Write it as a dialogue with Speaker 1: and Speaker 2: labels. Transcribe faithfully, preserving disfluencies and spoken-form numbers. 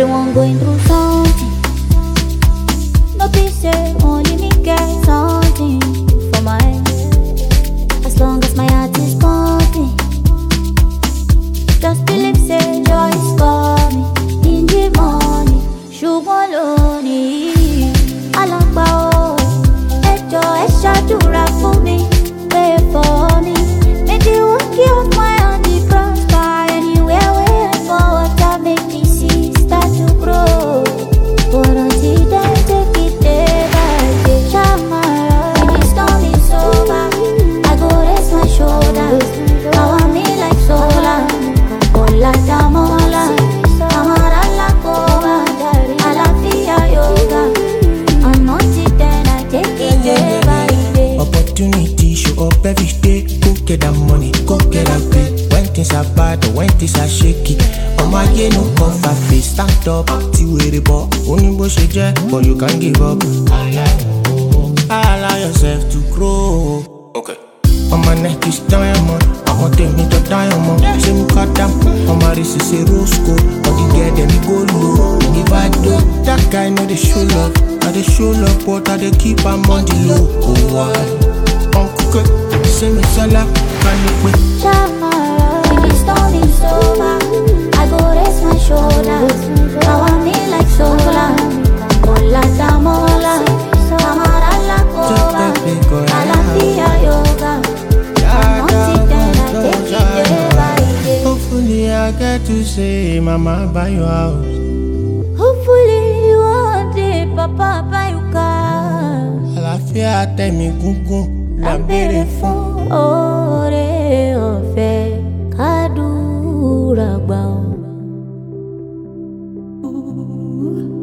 Speaker 1: Everyone going through something. No peace, say only me get something for my head. As long as my heart is pumping, just believe, say joy is coming in the morning. Ṣùgbọ́n lónìí, alàgbà o, ẹ jọ̀ọ́ ẹ ṣàdúrà fún mi, pray for me. Make the work of my hand be prosper anywhere where I go. Water make me see start to grow. But until then, take it day by day. Shamara, when the storm is over, I go rest my shoulders. Now I'm in like solar. Hola tamola, amara la cova, alafia yoga. And until then, I take it day by day.
Speaker 2: Opportunity show up every day. Go get that money, go get that pay. When things are bad or when things are shaky, oh my yeah, no comfort face. Stand up, see where the ball. Only bush a jet, but you can't give up. Allow yourself to grow. Okay. On my neck is diamond. I want take me to diamond. Say me cut down. On my wrist is a rose gold. On the girl then me go low. If I do, that guy know they show love. I they show love, but I they keep am on the low. Oh why? Uncle, say me sala, can you wait?
Speaker 1: Shamara, when the storm is over, I go rest my shoulders. Now I'm in like solar. Hola tamola, amara la cova, alafia yoga.
Speaker 2: Hopefully I get to say, Mama, buy your house.
Speaker 1: Hopefully one day, Papa, buy your car.
Speaker 2: Àlàáfíà tẹ̀mí gúngún là ń béèrè fún.
Speaker 1: Oore ọ̀fẹ́ kádùúrà gbà ọ́.